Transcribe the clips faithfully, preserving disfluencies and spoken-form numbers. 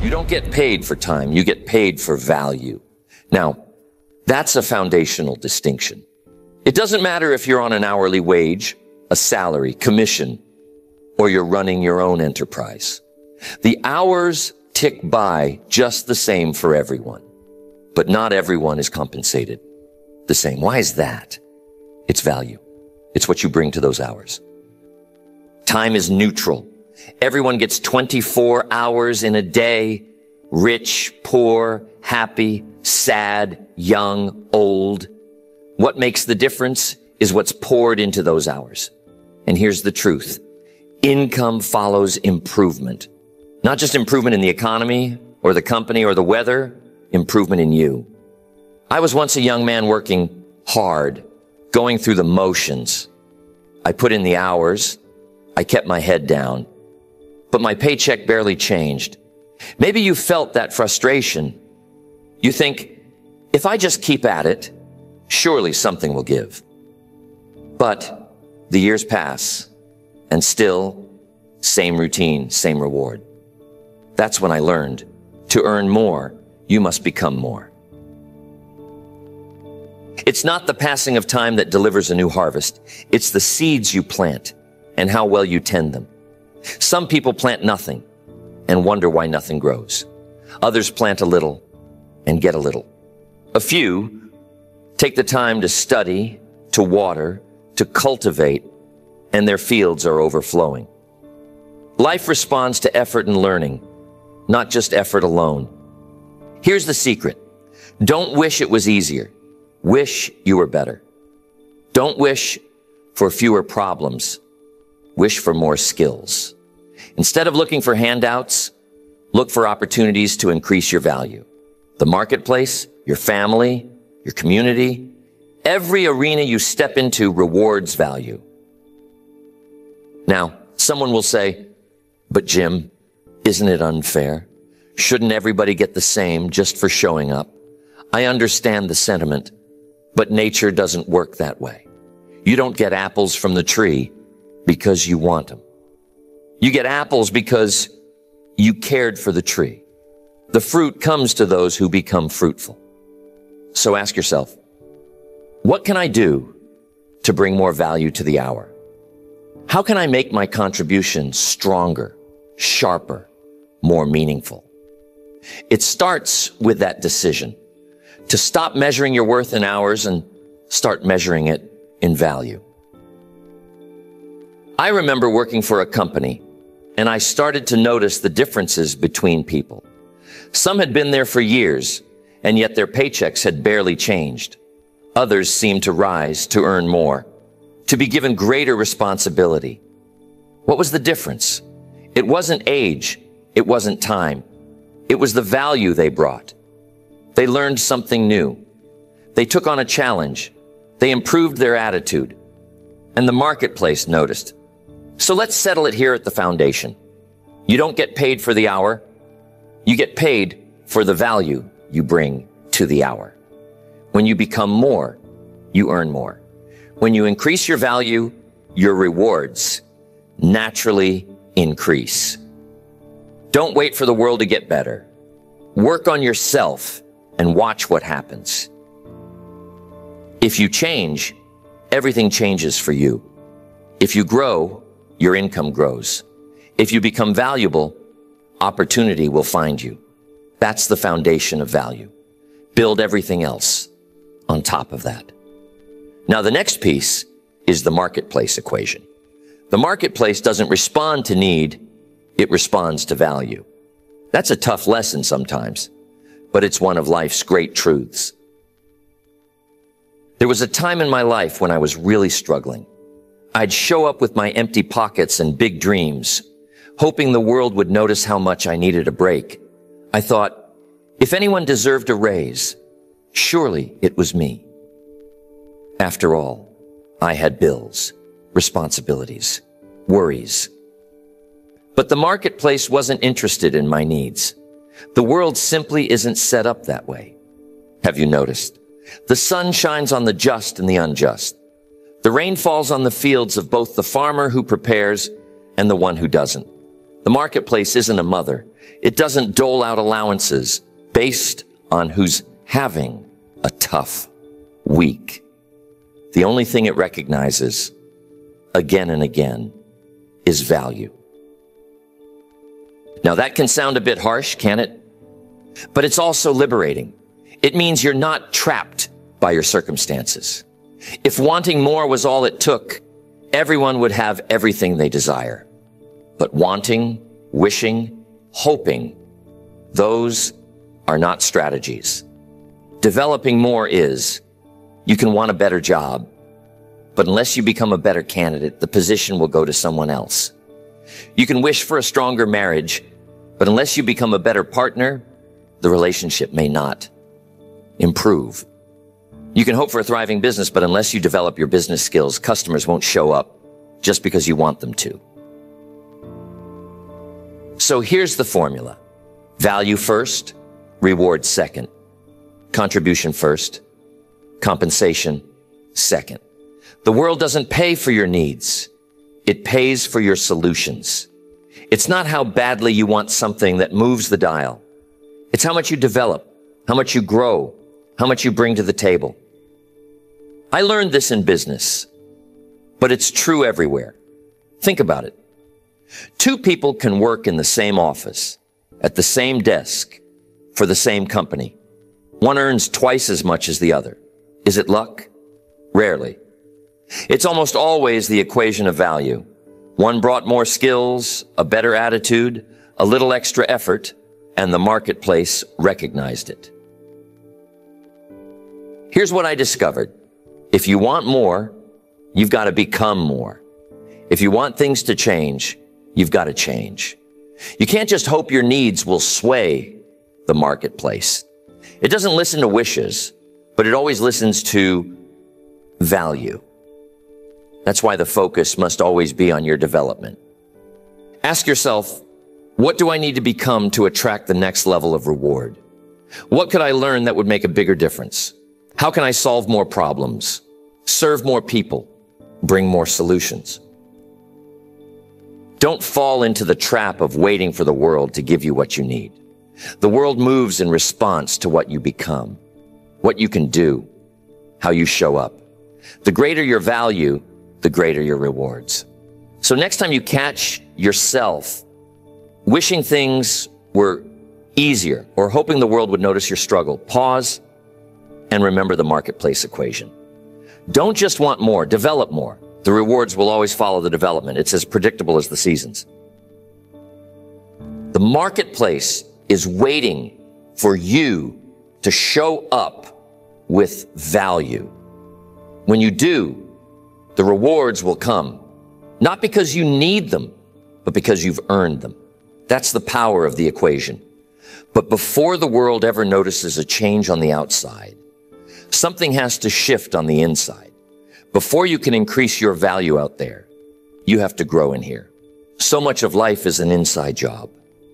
You don't get paid for time, you get paid for value. Now, that's a foundational distinction. It doesn't matter if you're on an hourly wage, a salary, commission, or you're running your own enterprise. The hours tick by just the same for everyone, but not everyone is compensated the same. Why is that? It's value. It's what you bring to those hours. Time is neutral. Everyone gets twenty-four hours in a day, rich, poor, happy, sad, young, old. What makes the difference is what's poured into those hours. And here's the truth. Income follows improvement. Not just improvement in the economy or the company or the weather, improvement in you. I was once a young man working hard, going through the motions. I put in the hours. I kept my head down. But my paycheck barely changed. Maybe you felt that frustration. You think, if I just keep at it, surely something will give. But the years pass, and still, same routine, same reward. That's when I learned, to earn more, you must become more. It's not the passing of time that delivers a new harvest. It's the seeds you plant and how well you tend them. Some people plant nothing and wonder why nothing grows. Others plant a little and get a little. A few take the time to study, to water, to cultivate, and their fields are overflowing. Life responds to effort and learning, not just effort alone. Here's the secret. Don't wish it was easier. Wish you were better. Don't wish for fewer problems. Wish for more skills. Instead of looking for handouts, look for opportunities to increase your value. The marketplace, your family, your community, every arena you step into rewards value. Now, someone will say, but Jim, isn't it unfair? Shouldn't everybody get the same just for showing up? I understand the sentiment, but nature doesn't work that way. You don't get apples from the tree because you want them. You get apples because you cared for the tree. The fruit comes to those who become fruitful. So ask yourself, what can I do to bring more value to the hour? How can I make my contribution stronger, sharper, more meaningful? It starts with that decision to stop measuring your worth in hours and start measuring it in value. I remember working for a company, and I started to notice the differences between people. Some had been there for years, and yet their paychecks had barely changed. Others seemed to rise, to earn more, to be given greater responsibility. What was the difference? It wasn't age. It wasn't time. It was the value they brought. They learned something new. They took on a challenge. They improved their attitude. And the marketplace noticed. So let's settle it here at the foundation. You don't get paid for the hour. You get paid for the value you bring to the hour. When you become more, you earn more. When you increase your value, your rewards naturally increase. Don't wait for the world to get better. Work on yourself and watch what happens. If you change, everything changes for you. If you grow, your income grows. If you become valuable, opportunity will find you. That's the foundation of value. Build everything else on top of that. Now, the next piece is the marketplace equation. The marketplace doesn't respond to need, it responds to value. That's a tough lesson sometimes, but it's one of life's great truths. There was a time in my life when I was really struggling. I'd show up with my empty pockets and big dreams, hoping the world would notice how much I needed a break. I thought, if anyone deserved a raise, surely it was me. After all, I had bills, responsibilities, worries. But the marketplace wasn't interested in my needs. The world simply isn't set up that way. Have you noticed? The sun shines on the just and the unjust. The rain falls on the fields of both the farmer who prepares and the one who doesn't. The marketplace isn't a mother. It doesn't dole out allowances based on who's having a tough week. The only thing it recognizes again and again is value. Now that can sound a bit harsh, can it? But it's also liberating. It means you're not trapped by your circumstances. If wanting more was all it took, everyone would have everything they desire. But wanting, wishing, hoping, those are not strategies. Developing more is. You can want a better job, but unless you become a better candidate, the position will go to someone else. You can wish for a stronger marriage, but unless you become a better partner, the relationship may not improve. You can hope for a thriving business, but unless you develop your business skills, customers won't show up just because you want them to. So here's the formula. Value first, reward second. Contribution first, compensation second. The world doesn't pay for your needs. It pays for your solutions. It's not how badly you want something that moves the dial. It's how much you develop, how much you grow, how much you bring to the table. I learned this in business, but it's true everywhere. Think about it. Two people can work in the same office, at the same desk, for the same company. One earns twice as much as the other. Is it luck? Rarely. It's almost always the equation of value. One brought more skills, a better attitude, a little extra effort, and the marketplace recognized it. Here's what I discovered. If you want more, you've got to become more. If you want things to change, you've got to change. You can't just hope your needs will sway the marketplace. It doesn't listen to wishes, but it always listens to value. That's why the focus must always be on your development. Ask yourself, what do I need to become to attract the next level of reward? What could I learn that would make a bigger difference? How can I solve more problems, serve more people, bring more solutions? Don't fall into the trap of waiting for the world to give you what you need. The world moves in response to what you become, what you can do, how you show up. The greater your value, the greater your rewards. So next time you catch yourself wishing things were easier or hoping the world would notice your struggle, pause and remember the marketplace equation. Don't just want more, develop more. The rewards will always follow the development. It's as predictable as the seasons. The marketplace is waiting for you to show up with value. When you do, the rewards will come, not because you need them, but because you've earned them. That's the power of the equation. But before the world ever notices a change on the outside, something has to shift on the inside. Before you can increase your value out there, you have to grow in here. So much of life is an inside job.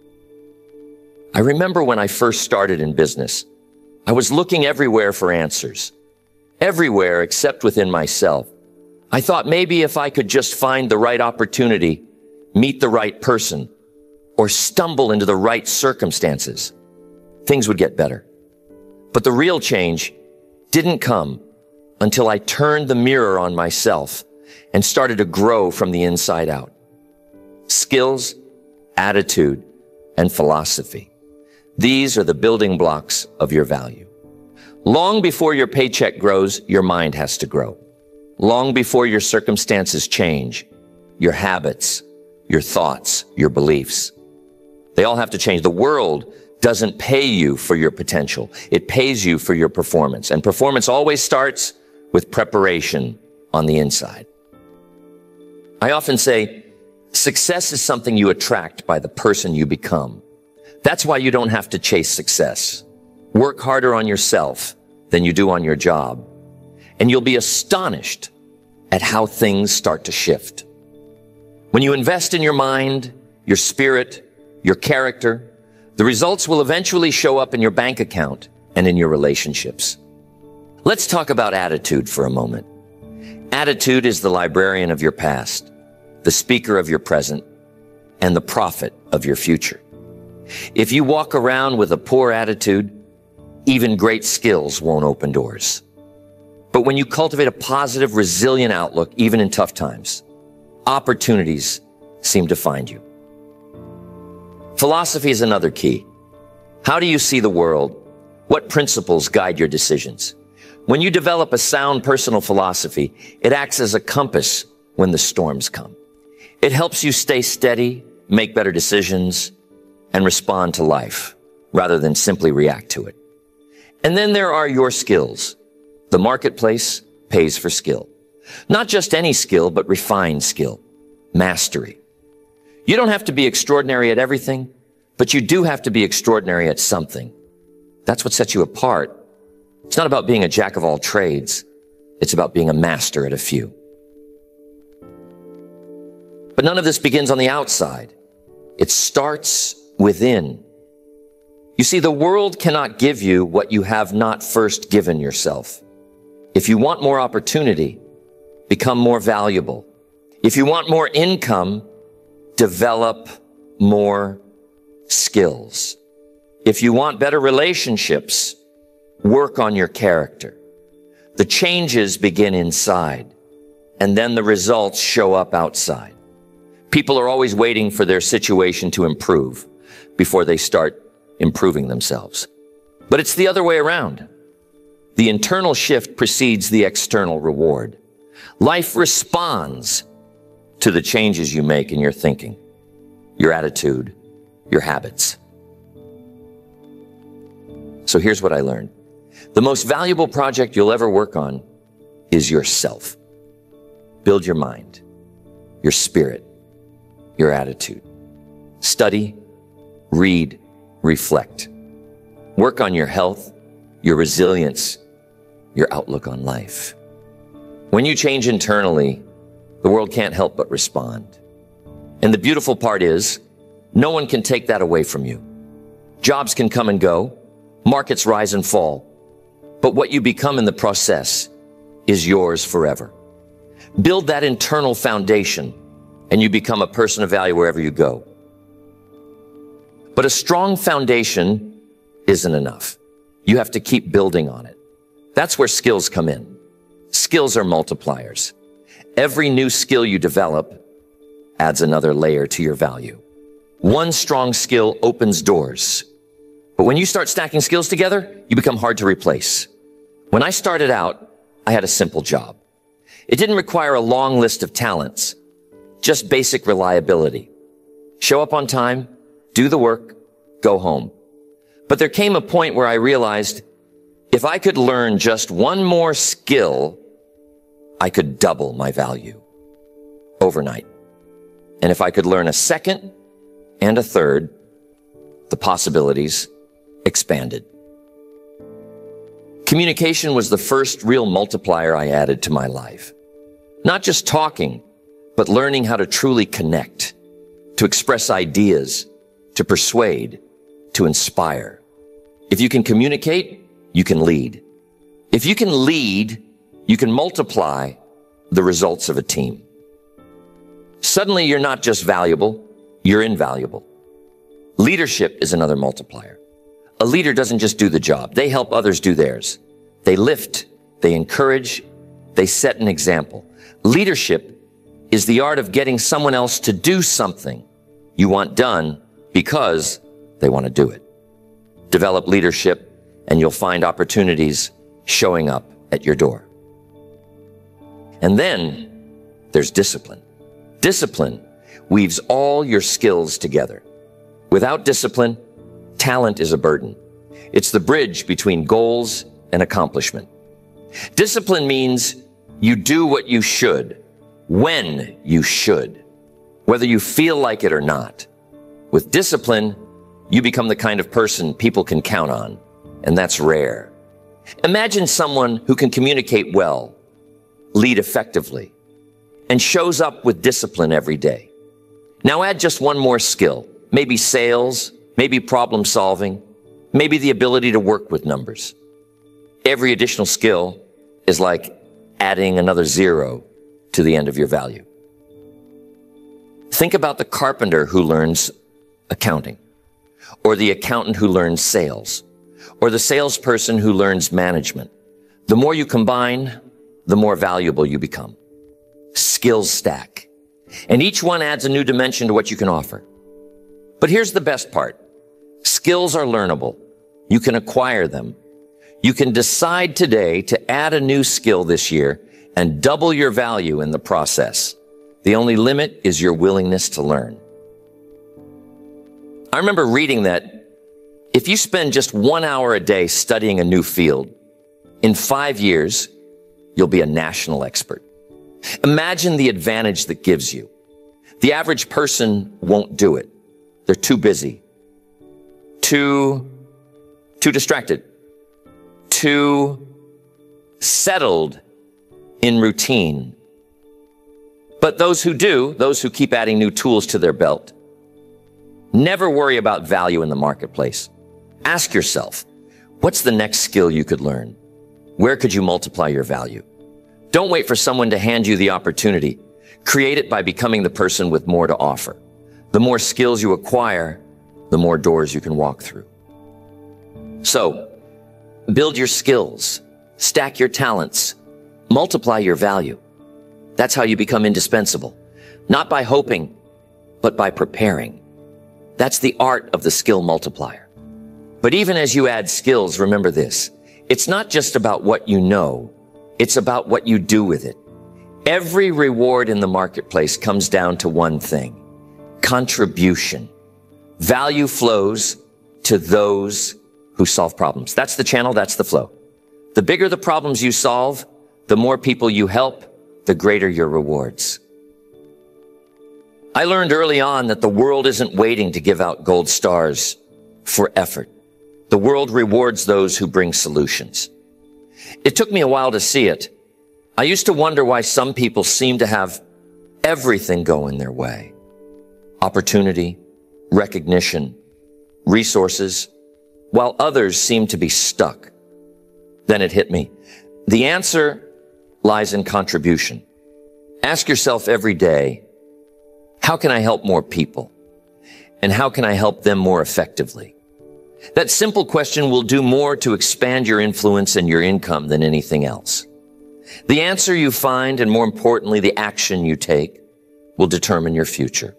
I remember when I first started in business, I was looking everywhere for answers. Everywhere except within myself. I thought maybe if I could just find the right opportunity, meet the right person, or stumble into the right circumstances, things would get better. But the real change didn't come until I turned the mirror on myself and started to grow from the inside out. Skills, attitude, and philosophy. These are the building blocks of your value. Long before your paycheck grows, your mind has to grow. Long before your circumstances change, your habits, your thoughts, your beliefs, they all have to change. The world doesn't pay you for your potential. It pays you for your performance. And performance always starts with preparation on the inside. I often say, success is something you attract by the person you become. That's why you don't have to chase success. Work harder on yourself than you do on your job, and you'll be astonished at how things start to shift. When you invest in your mind, your spirit, your character, the results will eventually show up in your bank account and in your relationships. Let's talk about attitude for a moment. Attitude is the librarian of your past, the speaker of your present, and the profit of your future. If you walk around with a poor attitude, even great skills won't open doors. But when you cultivate a positive, resilient outlook, even in tough times, opportunities seem to find you. Philosophy is another key. How do you see the world? What principles guide your decisions? When you develop a sound personal philosophy, it acts as a compass when the storms come. It helps you stay steady, make better decisions, and respond to life rather than simply react to it. And then there are your skills. The marketplace pays for skill. Not just any skill, but refined skill, mastery. You don't have to be extraordinary at everything, but you do have to be extraordinary at something. That's what sets you apart. It's not about being a jack of all trades. It's about being a master at a few. But none of this begins on the outside. It starts within. You see, the world cannot give you what you have not first given yourself. If you want more opportunity, become more valuable. If you want more income, develop more skills. If you want better relationships, work on your character. The changes begin inside, and then the results show up outside. People are always waiting for their situation to improve before they start improving themselves. But it's the other way around. The internal shift precedes the external reward. Life responds to the changes you make in your thinking, your attitude, your habits. So here's what I learned. The most valuable project you'll ever work on is yourself. Build your mind, your spirit, your attitude. Study, read, reflect. Work on your health, your resilience, your outlook on life. When you change internally, the world can't help but respond. And the beautiful part is, no one can take that away from you. Jobs can come and go, markets rise and fall, but what you become in the process is yours forever. Build that internal foundation, and you become a person of value wherever you go. But a strong foundation isn't enough. You have to keep building on it. That's where skills come in. Skills are multipliers. Every new skill you develop adds another layer to your value. One strong skill opens doors. But when you start stacking skills together, you become hard to replace. When I started out, I had a simple job. It didn't require a long list of talents, just basic reliability. Show up on time, do the work, go home. But there came a point where I realized if I could learn just one more skill, I could double my value overnight. And if I could learn a second and a third, the possibilities expanded. Communication was the first real multiplier I added to my life. Not just talking, but learning how to truly connect, to express ideas, to persuade, to inspire. If you can communicate, you can lead. If you can lead, you can multiply the results of a team. Suddenly, you're not just valuable, you're invaluable. Leadership is another multiplier. A leader doesn't just do the job. They help others do theirs. They lift, they encourage, they set an example. Leadership is the art of getting someone else to do something you want done because they want to do it. Develop leadership, and you'll find opportunities showing up at your door. And then there's discipline. Discipline weaves all your skills together. Without discipline, talent is a burden. It's the bridge between goals and accomplishment. Discipline means you do what you should, when you should, whether you feel like it or not. With discipline, you become the kind of person people can count on, and that's rare. Imagine someone who can communicate well, lead effectively, and shows up with discipline every day. Now add just one more skill, maybe sales, maybe problem solving, maybe the ability to work with numbers. Every additional skill is like adding another zero to the end of your value. Think about the carpenter who learns accounting, or the accountant who learns sales, or the salesperson who learns management. The more you combine, the more valuable you become. Skills stack. And each one adds a new dimension to what you can offer. But here's the best part. Skills are learnable. You can acquire them. You can decide today to add a new skill this year and double your value in the process. The only limit is your willingness to learn. I remember reading that if you spend just one hour a day studying a new field, in five years, you'll be a national expert. Imagine the advantage that gives you. The average person won't do it. They're too busy, too, too distracted, too settled in routine. But those who do, those who keep adding new tools to their belt, never worry about value in the marketplace. Ask yourself, what's the next skill you could learn? Where could you multiply your value? Don't wait for someone to hand you the opportunity. Create it by becoming the person with more to offer. The more skills you acquire, the more doors you can walk through. So, build your skills, stack your talents, multiply your value. That's how you become indispensable. Not by hoping, but by preparing. That's the art of the skill multiplier. But even as you add skills, remember this. It's not just about what you know. It's about what you do with it. Every reward in the marketplace comes down to one thing: contribution. Value flows to those who solve problems. That's the channel, that's the flow. The bigger the problems you solve, the more people you help, the greater your rewards. I learned early on that the world isn't waiting to give out gold stars for effort. The world rewards those who bring solutions. It took me a while to see it. I used to wonder why some people seem to have everything going their way. Opportunity, recognition, resources, while others seem to be stuck. Then it hit me. The answer lies in contribution. Ask yourself every day, how can I help more people? And how can I help them more effectively? That simple question will do more to expand your influence and your income than anything else. The answer you find, and more importantly, the action you take, will determine your future.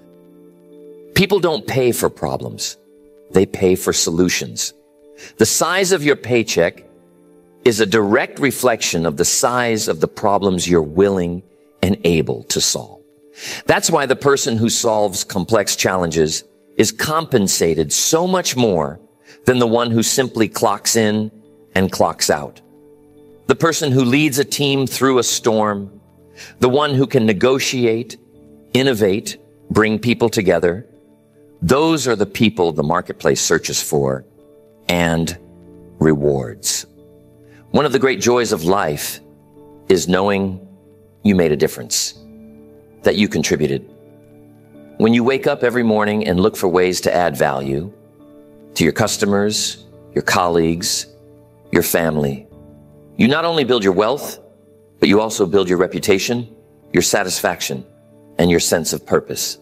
People don't pay for problems. They pay for solutions. The size of your paycheck is a direct reflection of the size of the problems you're willing and able to solve. That's why the person who solves complex challenges is compensated so much more than the one who simply clocks in and clocks out. The person who leads a team through a storm, the one who can negotiate, innovate, bring people together, those are the people the marketplace searches for and rewards. One of the great joys of life is knowing you made a difference, that you contributed. When you wake up every morning and look for ways to add value to your customers, your colleagues, your family, you not only build your wealth, but you also build your reputation, your satisfaction, and your sense of purpose.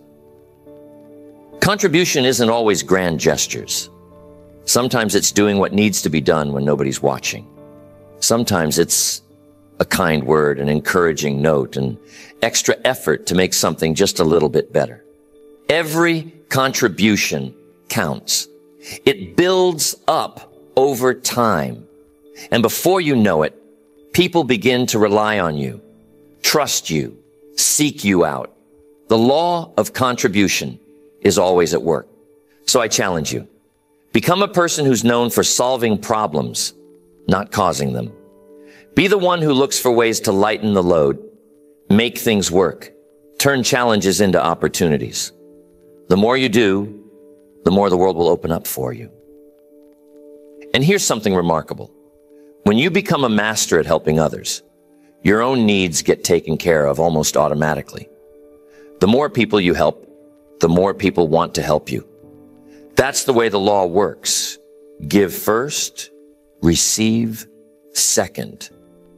Contribution isn't always grand gestures. Sometimes it's doing what needs to be done when nobody's watching. Sometimes it's a kind word, an encouraging note, and extra effort to make something just a little bit better. Every contribution counts. It builds up over time. And before you know it, people begin to rely on you, trust you, seek you out. The law of contribution is always at work. So I challenge you. Become a person who's known for solving problems, not causing them. Be the one who looks for ways to lighten the load, make things work, turn challenges into opportunities. The more you do, the more the world will open up for you. And here's something remarkable. When you become a master at helping others, your own needs get taken care of almost automatically. The more people you help, the more people want to help you. That's the way the law works. Give first, receive second.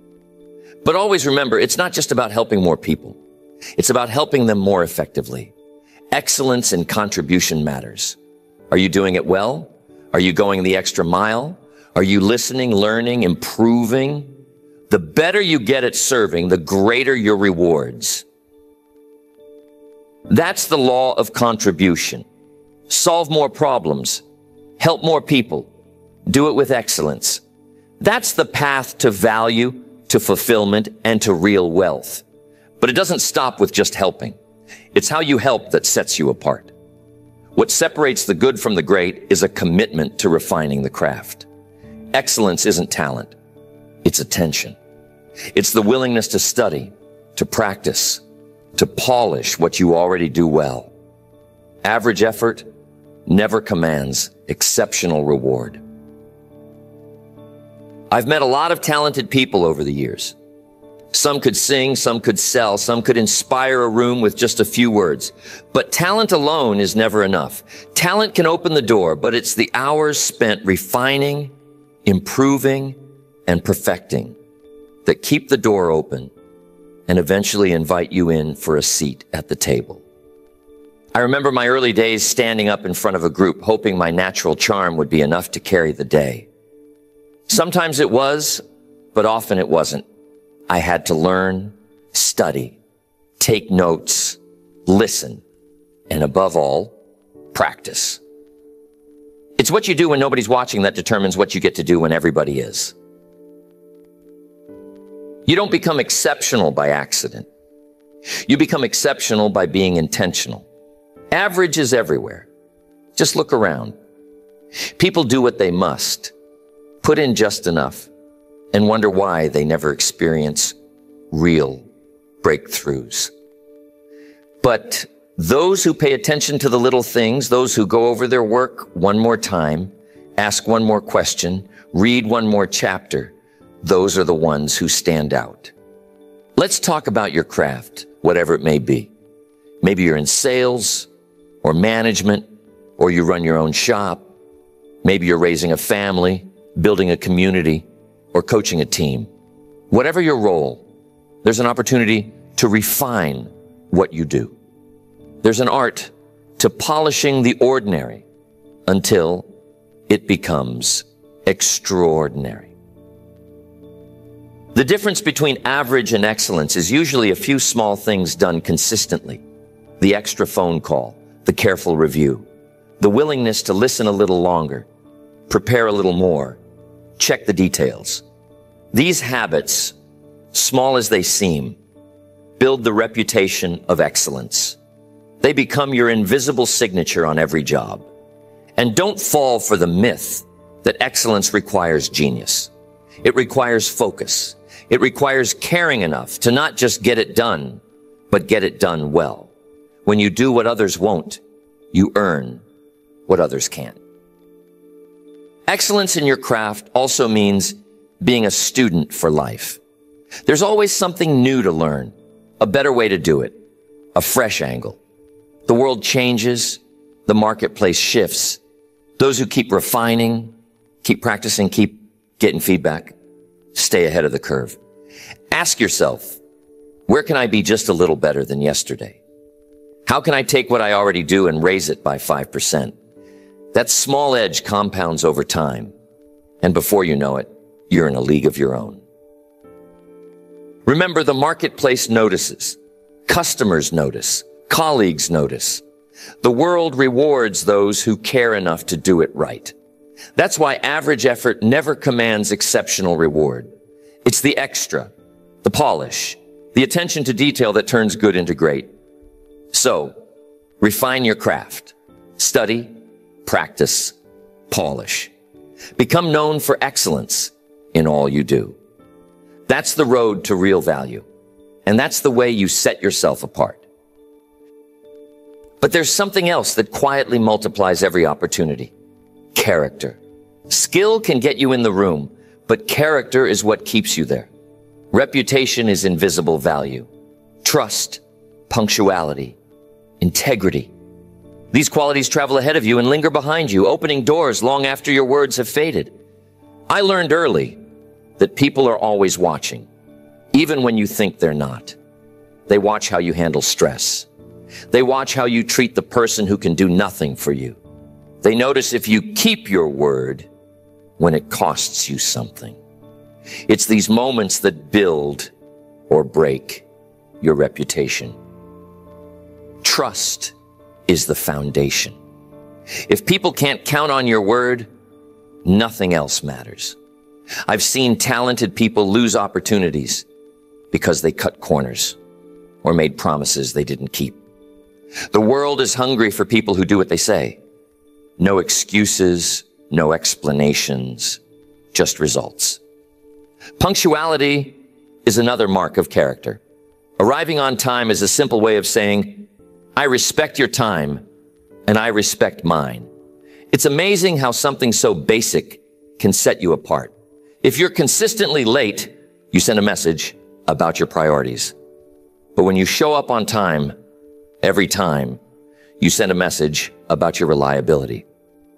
But always remember, it's not just about helping more people. It's about helping them more effectively. Excellence in contribution matters. Are you doing it well? Are you going the extra mile? Are you listening, learning, improving? The better you get at serving, the greater your rewards. That's the law of contribution. Solve more problems. Help more people. Do it with excellence. That's the path to value, to fulfillment, and to real wealth. But it doesn't stop with just helping. It's how you help that sets you apart. What separates the good from the great is a commitment to refining the craft. Excellence isn't talent. It's attention. It's the willingness to study, to practice, to polish what you already do well. Average effort never commands exceptional reward. I've met a lot of talented people over the years. Some could sing, some could sell, some could inspire a room with just a few words. But talent alone is never enough. Talent can open the door, but it's the hours spent refining, improving, and perfecting that keep the door open and eventually invite you in for a seat at the table. I remember my early days standing up in front of a group, hoping my natural charm would be enough to carry the day. Sometimes it was, but often it wasn't. I had to learn, study, take notes, listen, and above all, practice. It's what you do when nobody's watching that determines what you get to do when everybody is. You don't become exceptional by accident. You become exceptional by being intentional. Average is everywhere. Just look around. People do what they must, put in just enough, and wonder why they never experience real breakthroughs. But those who pay attention to the little things, those who go over their work one more time, ask one more question, read one more chapter, those are the ones who stand out. Let's talk about your craft, whatever it may be. Maybe you're in sales or management, or you run your own shop. Maybe you're raising a family, building a community, or coaching a team. Whatever your role, there's an opportunity to refine what you do. There's an art to polishing the ordinary until it becomes extraordinary. The difference between average and excellence is usually a few small things done consistently. The extra phone call, the careful review, the willingness to listen a little longer, prepare a little more, check the details. These habits, small as they seem, build the reputation of excellence. They become your invisible signature on every job. And don't fall for the myth that excellence requires genius. It requires focus. It requires caring enough to not just get it done, but get it done well. When you do what others won't, you earn what others can't. Excellence in your craft also means being a student for life. There's always something new to learn, a better way to do it, a fresh angle. The world changes, the marketplace shifts. Those who keep refining, keep practicing, keep getting feedback, stay ahead of the curve. Ask yourself, where can I be just a little better than yesterday? How can I take what I already do and raise it by five percent? That small edge compounds over time, and before you know it, you're in a league of your own. Remember, the marketplace notices, customers notice, colleagues notice. The world rewards those who care enough to do it right. That's why average effort never commands exceptional reward. It's the extra, the polish, the attention to detail that turns good into great. So, refine your craft, study, practice, polish. Become known for excellence in all you do. That's the road to real value, and that's the way you set yourself apart. But there's something else that quietly multiplies every opportunity. Character. Skill can get you in the room, but character is what keeps you there. Reputation is invisible value. Trust, punctuality, integrity. These qualities travel ahead of you and linger behind you, opening doors long after your words have faded. I learned early that people are always watching, even when you think they're not. They watch how you handle stress, They watch how you treat the person who can do nothing for you. They notice if you keep your word when it costs you something. It's these moments that build or break your reputation. Trust is the foundation. If people can't count on your word, nothing else matters. I've seen talented people lose opportunities because they cut corners or made promises they didn't keep. The world is hungry for people who do what they say. No excuses, no explanations, just results. Punctuality is another mark of character. Arriving on time is a simple way of saying, I respect your time and I respect mine. It's amazing how something so basic can set you apart. If you're consistently late, you send a message about your priorities. But when you show up on time, every time, you send a message about your reliability.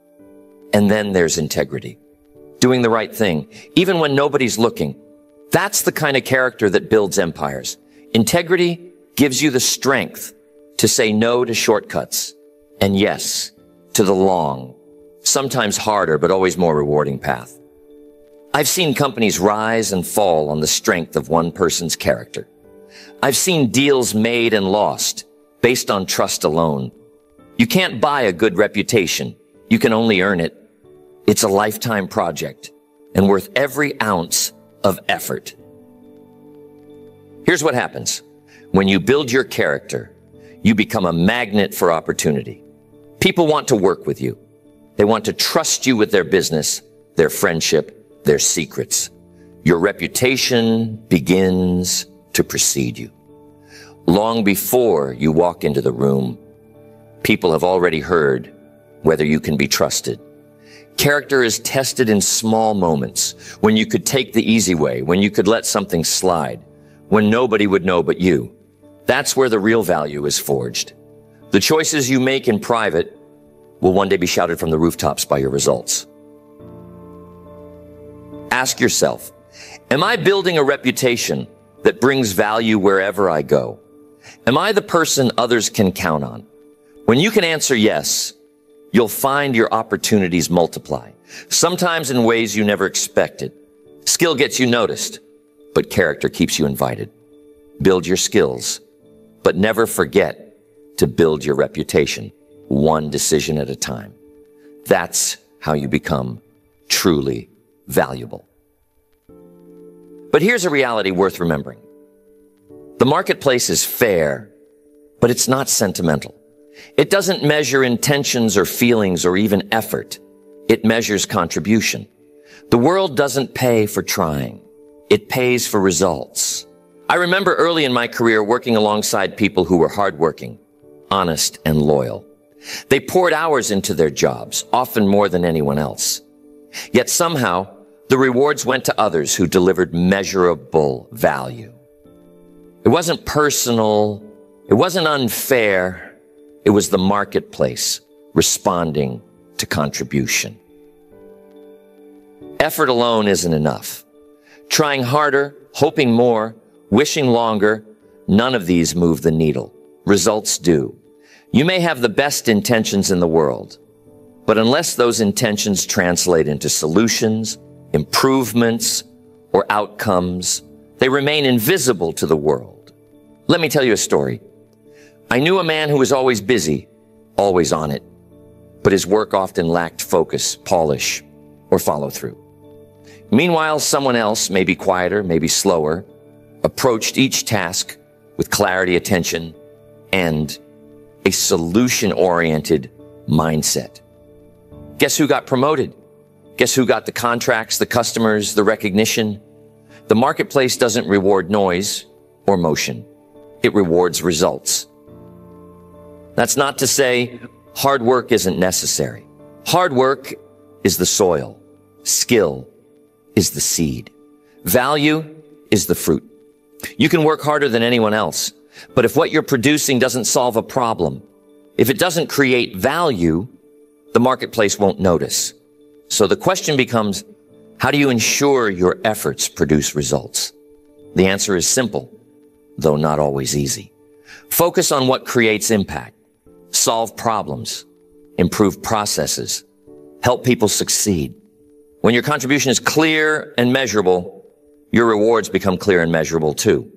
And then there's integrity. Doing the right thing, even when nobody's looking. That's the kind of character that builds empires. Integrity gives you the strength to say no to shortcuts and yes to the long, sometimes harder, but always more rewarding path. I've seen companies rise and fall on the strength of one person's character. I've seen deals made and lost based on trust alone. You can't buy a good reputation. You can only earn it. It's a lifetime project and worth every ounce of effort. Here's what happens. When you build your character, you become a magnet for opportunity. People want to work with you. They want to trust you with their business, their friendship, their secrets. Your reputation begins to precede you. Long before you walk into the room, people have already heard whether you can be trusted. Character is tested in small moments, when you could take the easy way, when you could let something slide, when nobody would know but you. That's where the real value is forged. The choices you make in private will one day be shouted from the rooftops by your results. Ask yourself, am I building a reputation that brings value wherever I go? Am I the person others can count on? When you can answer yes, you'll find your opportunities multiply, sometimes in ways you never expected. Skill gets you noticed, but character keeps you invited. Build your skills, but never forget to build your reputation, one decision at a time. That's how you become truly valuable. But here's a reality worth remembering. The marketplace is fair, but it's not sentimental. It doesn't measure intentions or feelings or even effort. It measures contribution. The world doesn't pay for trying. It pays for results. I remember early in my career working alongside people who were hardworking, honest, and loyal. They poured hours into their jobs, often more than anyone else. Yet somehow, the rewards went to others who delivered measurable value. It wasn't personal. It wasn't unfair. It was the marketplace responding to contribution. Effort alone isn't enough. Trying harder, hoping more, wishing longer, none of these move the needle. Results do. You may have the best intentions in the world, but unless those intentions translate into solutions, improvements, or outcomes, they remain invisible to the world. Let me tell you a story. I knew a man who was always busy, always on it, but his work often lacked focus, polish, or follow through. Meanwhile, someone else, maybe quieter, maybe slower, approached each task with clarity, attention, and a solution-oriented mindset. Guess who got promoted? Guess who got the contracts, the customers, the recognition? The marketplace doesn't reward noise or motion. It rewards results. That's not to say hard work isn't necessary. Hard work is the soil. Skill is the seed. Value is the fruit. You can work harder than anyone else, but if what you're producing doesn't solve a problem, if it doesn't create value, the marketplace won't notice. So the question becomes, how do you ensure your efforts produce results? The answer is simple, though not always easy. Focus on what creates impact. Solve problems. Improve processes. Help people succeed. When your contribution is clear and measurable, your rewards become clear and measurable too.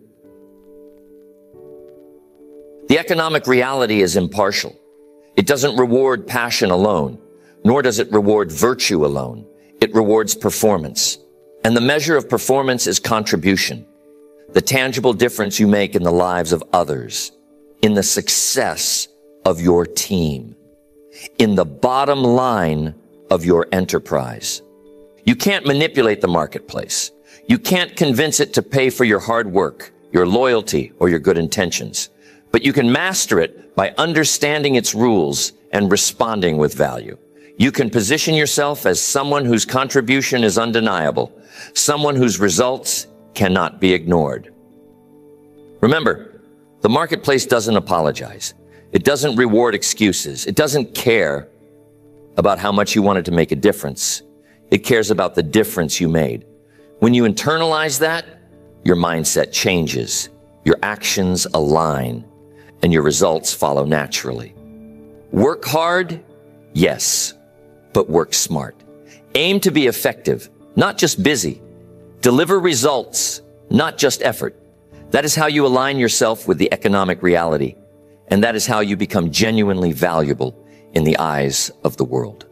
The economic reality is impartial. It doesn't reward passion alone, nor does it reward virtue alone. It rewards performance. And the measure of performance is contribution, the tangible difference you make in the lives of others, in the success of your team, in the bottom line of your enterprise. You can't manipulate the marketplace. You can't convince it to pay for your hard work, your loyalty, or your good intentions. But you can master it by understanding its rules and responding with value. You can position yourself as someone whose contribution is undeniable, someone whose results cannot be ignored. Remember, the marketplace doesn't apologize. It doesn't reward excuses. It doesn't care about how much you wanted to make a difference. It cares about the difference you made. When you internalize that, your mindset changes, your actions align, and your results follow naturally. Work hard, yes, but work smart. Aim to be effective, not just busy. Deliver results, not just effort. That is how you align yourself with the economic reality, and that is how you become genuinely valuable in the eyes of the world.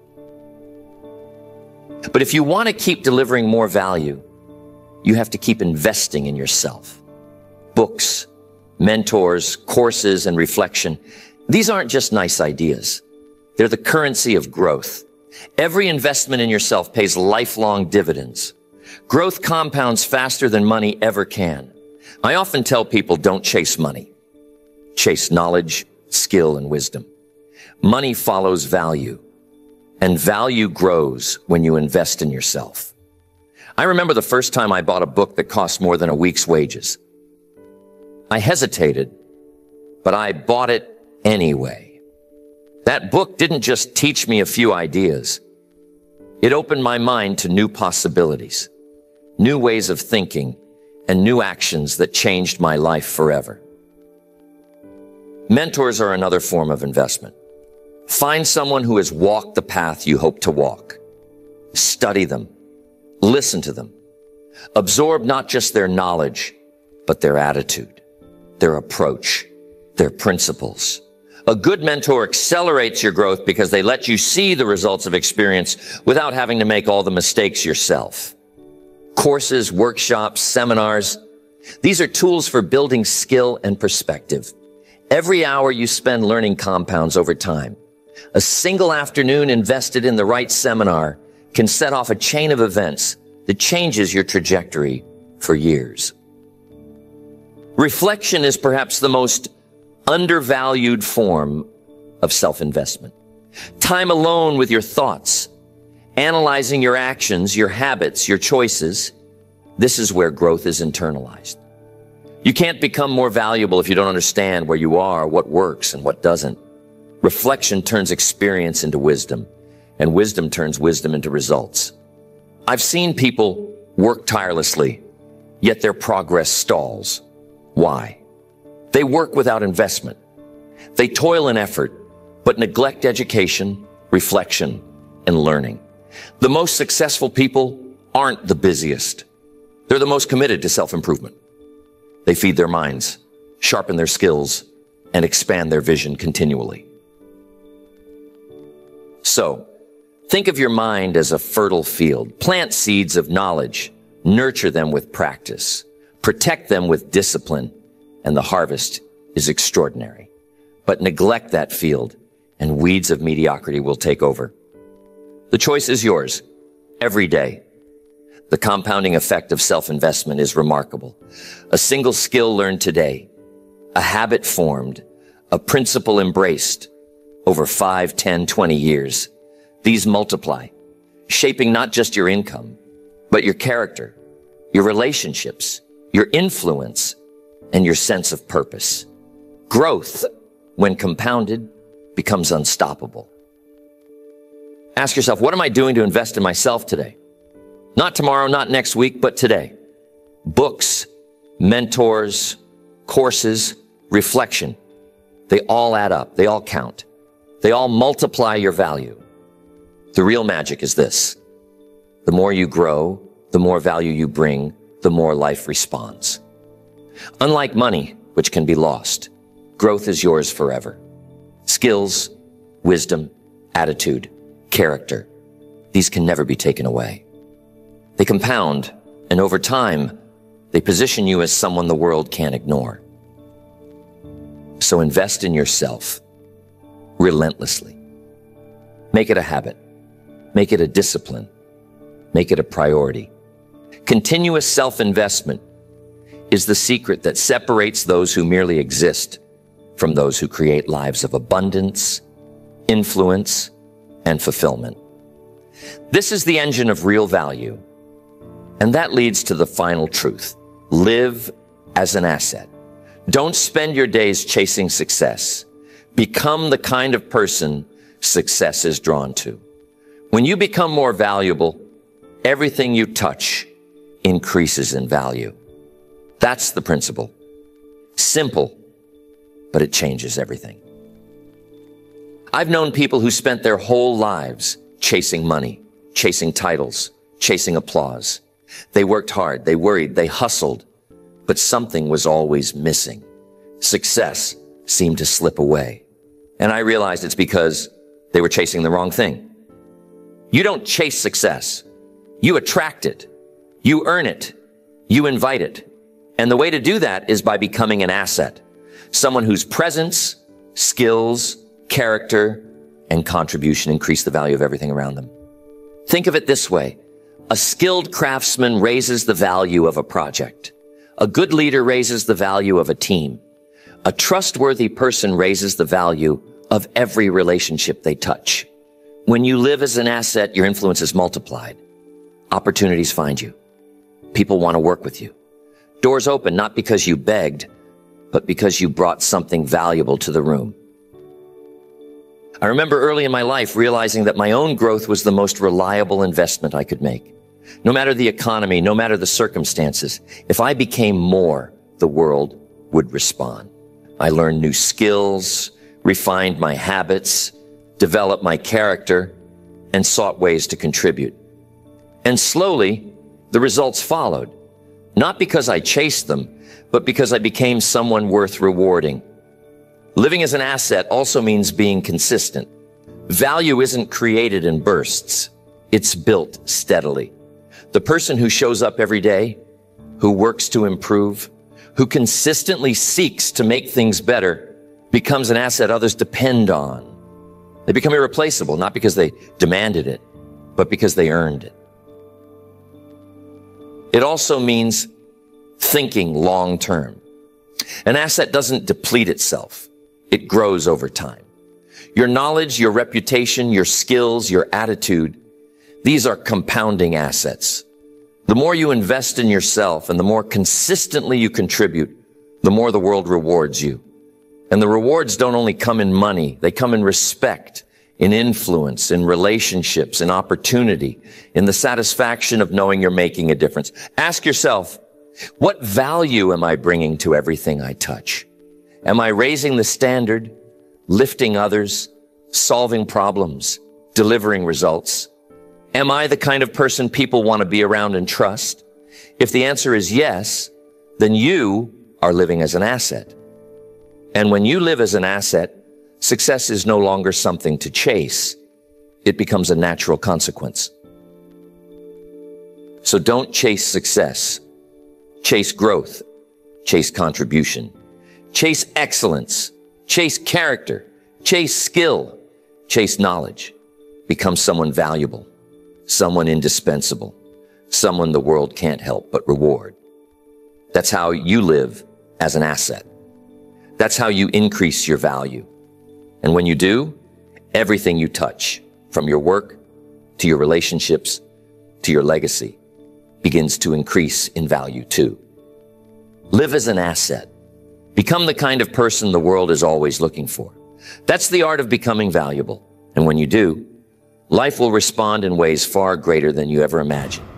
But if you want to keep delivering more value, you have to keep investing in yourself. Books, mentors, courses, and reflection. These aren't just nice ideas. They're the currency of growth. Every investment in yourself pays lifelong dividends. Growth compounds faster than money ever can. I often tell people, don't chase money. Chase knowledge, skill, and wisdom. Money follows value, and value grows when you invest in yourself. I remember the first time I bought a book that cost more than a week's wages. I hesitated, but I bought it anyway. That book didn't just teach me a few ideas. It opened my mind to new possibilities, new ways of thinking, and new actions that changed my life forever. Mentors are another form of investment. Find someone who has walked the path you hope to walk. Study them. Listen to them. Absorb not just their knowledge, but their attitude, their approach, their principles. A good mentor accelerates your growth because they let you see the results of experience without having to make all the mistakes yourself. Courses, workshops, seminars, these are tools for building skill and perspective. Every hour you spend learning compounds over time. A single afternoon invested in the right seminar can set off a chain of events that changes your trajectory for years. Reflection is perhaps the most undervalued form of self-investment. Time alone with your thoughts, analyzing your actions, your habits, your choices. This is where growth is internalized. You can't become more valuable if you don't understand where you are, what works and what doesn't. Reflection turns experience into wisdom, and wisdom turns wisdom into results. I've seen people work tirelessly, yet their progress stalls. Why? They work without investment. They toil in effort, but neglect education, reflection, and learning. The most successful people aren't the busiest. They're the most committed to self-improvement. They feed their minds, sharpen their skills, and expand their vision continually. So, think of your mind as a fertile field. Plant seeds of knowledge, nurture them with practice, protect them with discipline, and the harvest is extraordinary. But neglect that field, and weeds of mediocrity will take over. The choice is yours, every day. The compounding effect of self-investment is remarkable. A single skill learned today, a habit formed, a principle embraced over five, ten, twenty years. These multiply, shaping not just your income, but your character, your relationships, your influence, and your sense of purpose. Growth, when compounded, becomes unstoppable. Ask yourself, what am I doing to invest in myself today? Not tomorrow, not next week, but today. Books, mentors, courses, reflection. They all add up. They all count. They all multiply your value. The real magic is this. The more you grow, the more value you bring, the more life responds. Unlike money, which can be lost, growth is yours forever. Skills, wisdom, attitude, character, these can never be taken away. They compound, and over time, they position you as someone the world can't ignore. So invest in yourself relentlessly. Make it a habit. Make it a discipline. Make it a priority. Continuous self-investment is the secret that separates those who merely exist from those who create lives of abundance, influence, and fulfillment. This is the engine of real value. And that leads to the final truth. Live as an asset. Don't spend your days chasing success. Become the kind of person success is drawn to. When you become more valuable, everything you touch increases in value. That's the principle. Simple, but it changes everything. I've known people who spent their whole lives chasing money, chasing titles, chasing applause. They worked hard, they worried, they hustled, but something was always missing. Success seemed to slip away. And I realized it's because they were chasing the wrong thing. You don't chase success. You attract it. You earn it. You invite it. And the way to do that is by becoming an asset. Someone whose presence, skills, character, and contribution increase the value of everything around them. Think of it this way. A skilled craftsman raises the value of a project. A good leader raises the value of a team. A trustworthy person raises the value of every relationship they touch. When you live as an asset, your influence is multiplied. Opportunities find you. People want to work with you. Doors open not because you begged, but because you brought something valuable to the room. I remember early in my life realizing that my own growth was the most reliable investment I could make. No matter the economy, no matter the circumstances, if I became more, the world would respond. I learned new skills, refined my habits, developed my character, and sought ways to contribute. And slowly, the results followed. Not because I chased them, but because I became someone worth rewarding. Living as an asset also means being consistent. Value isn't created in bursts. It's built steadily. The person who shows up every day, who works to improve, who consistently seeks to make things better, becomes an asset others depend on. They become irreplaceable, not because they demanded it, but because they earned it. It also means thinking long term. An asset doesn't deplete itself. It grows over time. Your knowledge, your reputation, your skills, your attitude, these are compounding assets. The more you invest in yourself and the more consistently you contribute, the more the world rewards you. And the rewards don't only come in money, they come in respect, in influence, in relationships, in opportunity, in the satisfaction of knowing you're making a difference. Ask yourself, what value am I bringing to everything I touch? Am I raising the standard, lifting others, solving problems, delivering results? Am I the kind of person people want to be around and trust? If the answer is yes, then you are living as an asset. And when you live as an asset, success is no longer something to chase. It becomes a natural consequence. So don't chase success. Chase growth. Chase contribution. Chase excellence. Chase character. Chase skill. Chase knowledge. Become someone valuable. Someone indispensable. Someone the world can't help but reward. That's how you live as an asset. That's how you increase your value. And when you do, everything you touch, from your work to your relationships to your legacy, begins to increase in value too. Live as an asset. Become the kind of person the world is always looking for. That's the art of becoming valuable. And when you do, life will respond in ways far greater than you ever imagined.